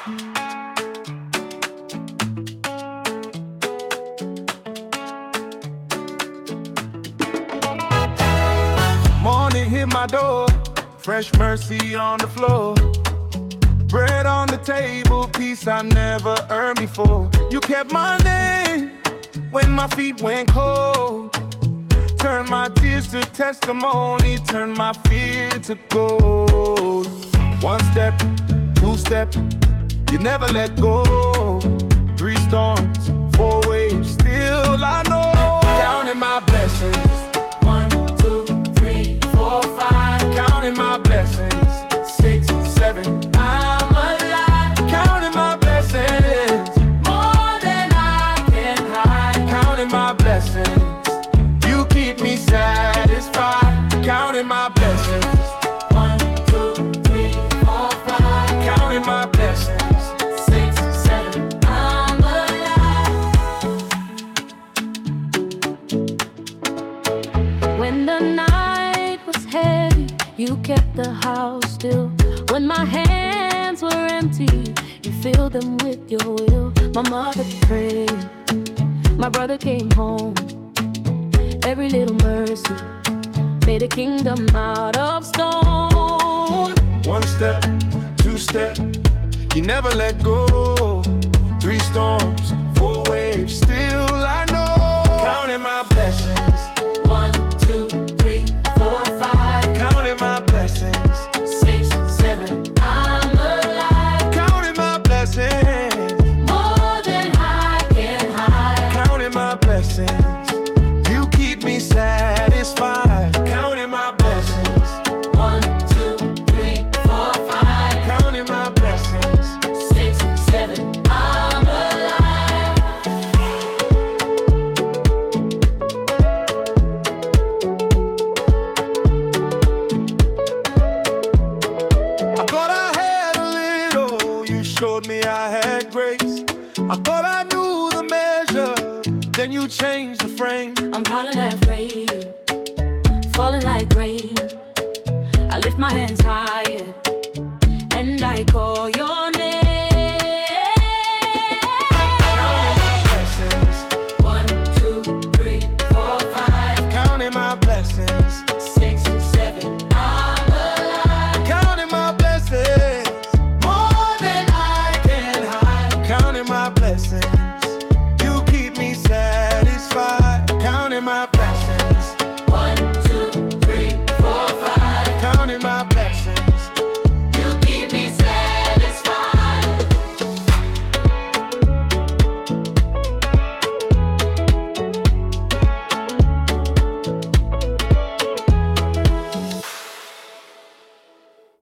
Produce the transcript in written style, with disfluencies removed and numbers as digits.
Morning hit my door, fresh mercy on the floor. Bread on the table, peace I never earned before. You kept my name when my feet went cold. Turn my tears to testimony, turn my fear to gold. One step, two step, you never let go. 3 storms, 4 waves, still I know. Counting my blessings, 1, 2, 3, 4, 5. Counting my blessings, 6, 7. I'm alive. Counting my blessings, more than I can hide. Counting my blessings, you keep me satisfied. Counting my blessings, 1, 2, 3, 4, 5. Counting my blessings, 6, 7. I'm alive. When the night was heavy, you kept the house still. When my hands were empty, you filled them with your will. My mother prayed, my brother came home. Every little mercy made a kingdom out of stone. 1 step, 2 step, you never let go. 3 storms, 4 waves, still I know. Counting my blessings, 1, 2, 3, 4, 5. counting my blessings, 6, 7. I'm alive. counting my blessings, More than I can hide. counting my blessings. You keep me satisfied. Counting my blessings, 1, 2, 3, 4, 5. counting my blessings. 6, 7. I'm alive. I thought I had a little, you showed me I had grace. I thought I knew the measure, then you changed the frame. I'm proud of that rain, falling like rain. I lift my hands higher, and I call your